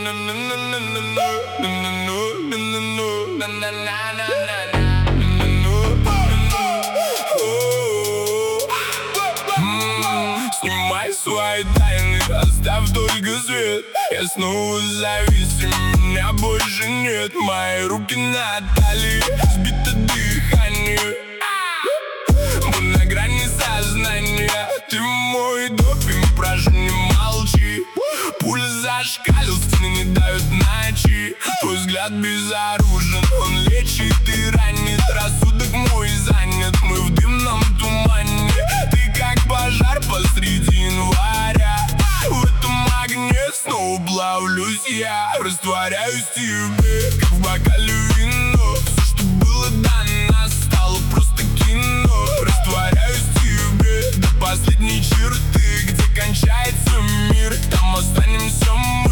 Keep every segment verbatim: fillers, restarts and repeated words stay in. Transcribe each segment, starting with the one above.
Снимай свои тайны, оставь только свет. Я снова завис, и меня больше нет. Мои руки на талии, сбито дыхание. Мы на грани сознания. Ты мой допинг, прошу, не молчи. Пульс зашкалил, стены не дают ночи. Твой взгляд безоружен, он лечит и ранит. Рассудок мой занят, мы в дымном тумане. Ты как пожар посреди января. В этом огне снова плавлюсь я. Растворяюсь в тебе, как в бокале вино. Все, что было до нас, стало просто кино. Растворяюсь в тебе до последней черты, где кончается мир, там останемся мы.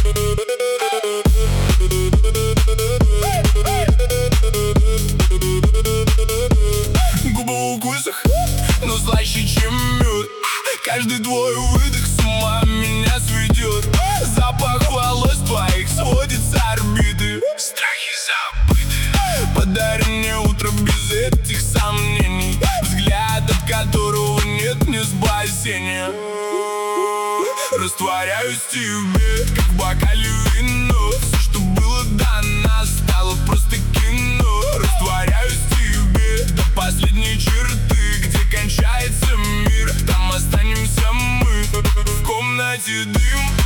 Губы в укусах, но слаще, чем мед. Каждый твой выдох с ума меня сведет. Запах волос твоих сводит с орбиты. Страхи забыты. Подари мне утро без этих сомнений, взгляд, от которого нет мне спасения. Растворяюсь в тебе, как в бокале вино. Все, что было до нас, стало просто кино. Растворяюсь в тебе до последней черты, где кончается мир, там останемся мы. В комнате дым,